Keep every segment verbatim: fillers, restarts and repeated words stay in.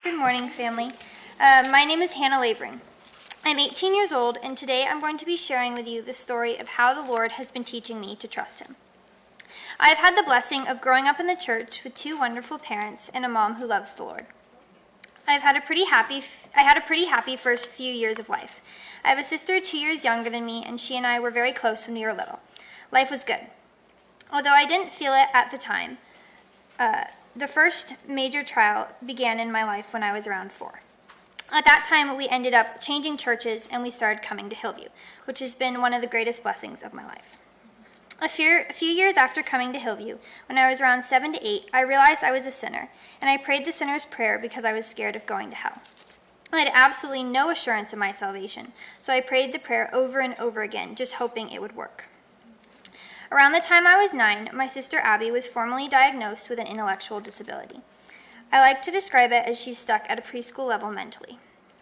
Good morning, family. Uh, my name is Hannah Lavering. I'm eighteen years old, and today I'm going to be sharing with you the story of how the Lord has been teaching me to trust Him. I have had the blessing of growing up in the church with two wonderful parents and a mom who loves the Lord. I've had a pretty happy, I had a pretty happy first few years of life. I have a sister two years younger than me, and she and I were very close when we were little. Life was good. Although I didn't feel it at the time, uh, the first major trial began in my life when I was around four. At that time, we ended up changing churches, and we started coming to Hillview, which has been one of the greatest blessings of my life. A few, a few years after coming to Hillview, when I was around seven to eight, I realized I was a sinner, and I prayed the sinner's prayer because I was scared of going to hell. I had absolutely no assurance of my salvation, so I prayed the prayer over and over again, just hoping it would work. Around the time I was nine, my sister Abby was formally diagnosed with an intellectual disability. I like to describe it as she's stuck at a preschool level mentally.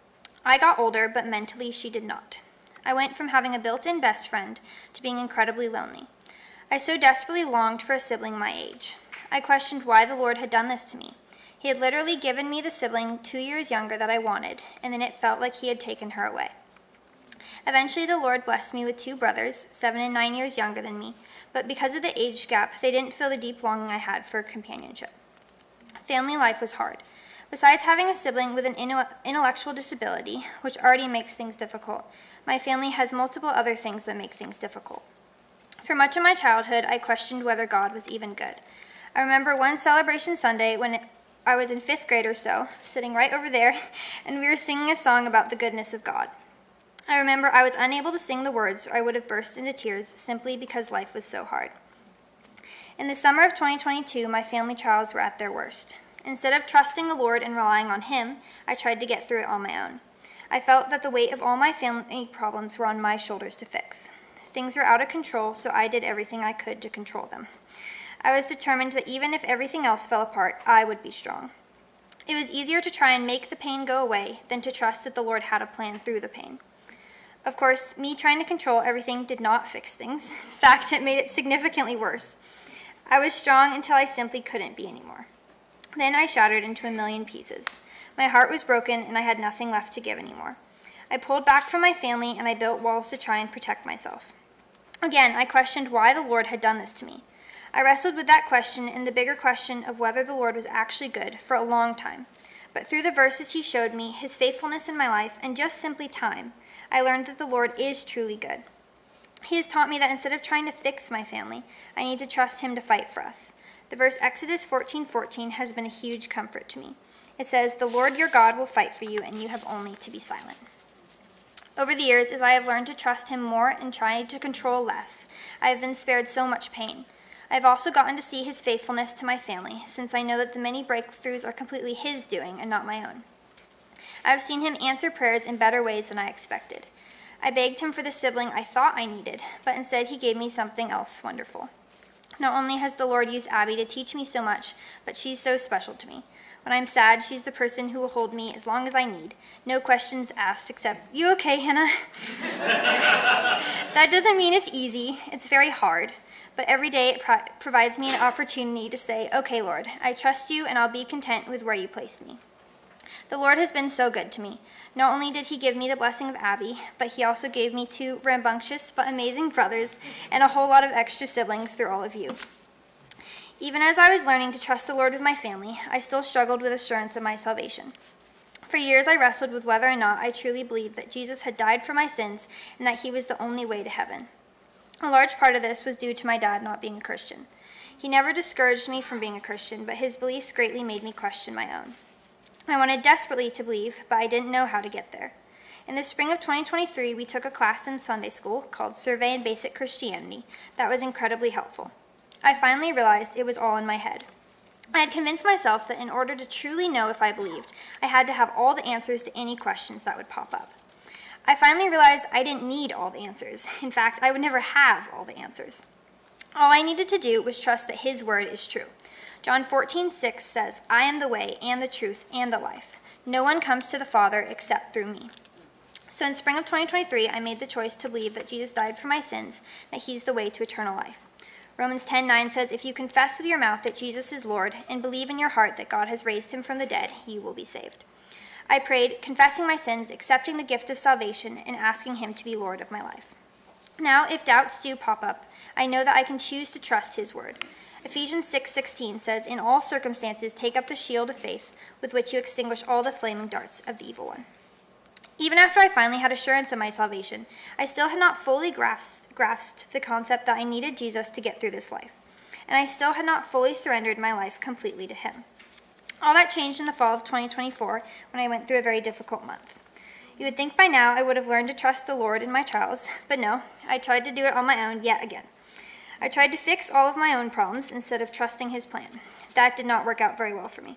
I got older, but mentally she did not. I went from having a built-in best friend to being incredibly lonely. I so desperately longed for a sibling my age. I questioned why the Lord had done this to me. He had literally given me the sibling two years younger that I wanted, and then it felt like He had taken her away. Eventually, the Lord blessed me with two brothers, seven and nine years younger than me, but because of the age gap, they didn't feel the deep longing I had for companionship. Family life was hard. Besides having a sibling with an intellectual disability, which already makes things difficult, my family has multiple other things that make things difficult. For much of my childhood, I questioned whether God was even good. I remember one celebration Sunday when I was in fifth grade or so, sitting right over there, and we were singing a song about the goodness of God. I remember I was unable to sing the words, or I would have burst into tears simply because life was so hard. In the summer of twenty twenty-two, my family trials were at their worst. Instead of trusting the Lord and relying on Him, I tried to get through it on my own. I felt that the weight of all my family problems were on my shoulders to fix. Things were out of control, so I did everything I could to control them. I was determined that even if everything else fell apart, I would be strong. It was easier to try and make the pain go away than to trust that the Lord had a plan through the pain. Of course, me trying to control everything did not fix things. In fact, it made it significantly worse. I was strong until I simply couldn't be anymore. Then I shattered into a million pieces. My heart was broken, and I had nothing left to give anymore. I pulled back from my family, and I built walls to try and protect myself. Again, I questioned why the Lord had done this to me. I wrestled with that question and the bigger question of whether the Lord was actually good for a long time. But through the verses He showed me, His faithfulness in my life, and just simply time, I learned that the Lord is truly good. He has taught me that instead of trying to fix my family, I need to trust Him to fight for us. The verse Exodus fourteen fourteen has been a huge comfort to me. It says, "The Lord your God will fight for you, and you have only to be silent." Over the years, as I have learned to trust Him more and tried to control less, I have been spared so much pain. I have also gotten to see His faithfulness to my family, since I know that the many breakthroughs are completely His doing and not my own. I have seen Him answer prayers in better ways than I expected. I begged Him for the sibling I thought I needed, but instead He gave me something else wonderful. Not only has the Lord used Abby to teach me so much, but she's so special to me. When I'm sad, she's the person who will hold me as long as I need. No questions asked except, "You okay, Hannah?" That doesn't mean it's easy. It's very hard. But every day it pro- provides me an opportunity to say, "Okay, Lord, I trust You, and I'll be content with where You placed me." The Lord has been so good to me. Not only did He give me the blessing of Abby, but He also gave me two rambunctious but amazing brothers and a whole lot of extra siblings through all of you. Even as I was learning to trust the Lord with my family, I still struggled with assurance of my salvation. For years I wrestled with whether or not I truly believed that Jesus had died for my sins and that He was the only way to heaven. A large part of this was due to my dad not being a Christian. He never discouraged me from being a Christian, but his beliefs greatly made me question my own. I wanted desperately to believe, but I didn't know how to get there. In the spring of twenty twenty-three, we took a class in Sunday school called Survey in Basic Christianity that was incredibly helpful. I finally realized it was all in my head. I had convinced myself that in order to truly know if I believed, I had to have all the answers to any questions that would pop up. I finally realized I didn't need all the answers. In fact, I would never have all the answers. All I needed to do was trust that His word is true. John fourteen six says, "I am the way and the truth and the life. No one comes to the Father except through me." So in spring of twenty twenty-three, I made the choice to believe that Jesus died for my sins, that He's the way to eternal life. Romans ten nine says, "If you confess with your mouth that Jesus is Lord and believe in your heart that God has raised him from the dead, you will be saved." I prayed, confessing my sins, accepting the gift of salvation, and asking him to be Lord of my life. Now, if doubts do pop up, I know that I can choose to trust his word. Ephesians six sixteen says, "In all circumstances, take up the shield of faith with which you extinguish all the flaming darts of the evil one." Even after I finally had assurance of my salvation, I still had not fully grasped, grasped the concept that I needed Jesus to get through this life, and I still had not fully surrendered my life completely to him. All that changed in the fall of twenty twenty-four when I went through a very difficult month. You would think by now I would have learned to trust the Lord in my trials, but no, I tried to do it on my own yet again. I tried to fix all of my own problems instead of trusting his plan. That did not work out very well for me.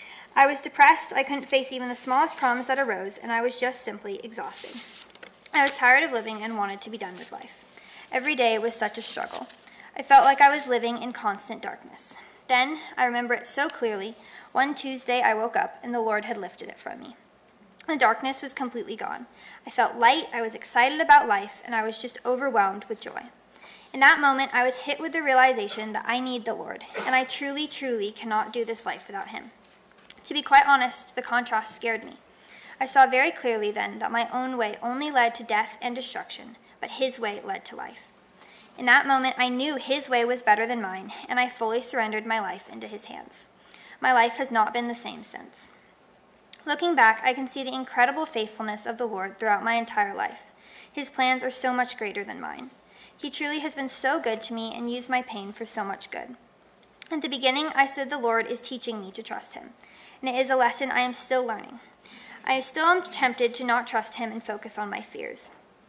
I was depressed, I couldn't face even the smallest problems that arose, and I was just simply exhausted. I was tired of living and wanted to be done with life. Every day was such a struggle. I felt like I was living in constant darkness. Then, I remember it so clearly, one Tuesday I woke up and the Lord had lifted it from me. The darkness was completely gone. I felt light, I was excited about life, and I was just overwhelmed with joy. In that moment, I was hit with the realization that I need the Lord, and I truly, truly cannot do this life without him. To be quite honest, the contrast scared me. I saw very clearly then that my own way only led to death and destruction, but his way led to life. In that moment, I knew his way was better than mine, and I fully surrendered my life into his hands. My life has not been the same since. Looking back, I can see the incredible faithfulness of the Lord throughout my entire life. His plans are so much greater than mine. He truly has been so good to me and used my pain for so much good. At the beginning, I said the Lord is teaching me to trust him, and it is a lesson I am still learning. I still am tempted to not trust him and focus on my fears.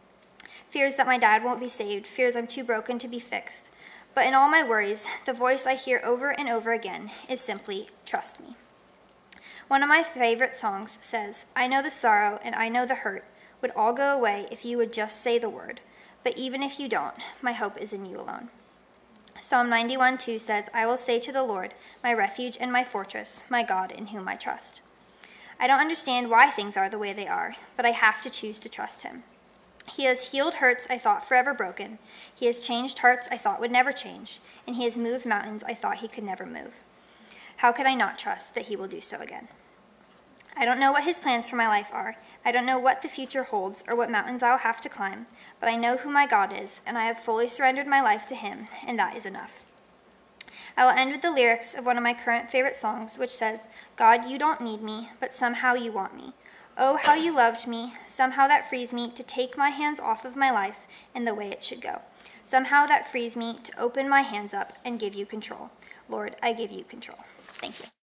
Fears that my dad won't be saved, fears I'm too broken to be fixed. But in all my worries, the voice I hear over and over again is simply, trust me. One of my favorite songs says, "I know the sorrow and I know the hurt would all go away if you would just say the word. But even if you don't, my hope is in you alone." Psalm ninety-one two says, "I will say to the Lord, my refuge and my fortress, my God in whom I trust." I don't understand why things are the way they are, but I have to choose to trust him. He has healed hurts I thought forever broken. He has changed hearts I thought would never change, and he has moved mountains I thought he could never move. How could I not trust that he will do so again? I don't know what his plans for my life are. I don't know what the future holds or what mountains I will have to climb, but I know who my God is, and I have fully surrendered my life to him, and that is enough. I will end with the lyrics of one of my current favorite songs, which says, "God, you don't need me, but somehow you want me. Oh, how you loved me. Somehow that frees me to take my hands off of my life and the way it should go. Somehow that frees me to open my hands up and give you control. Lord, I give you control." Thank you.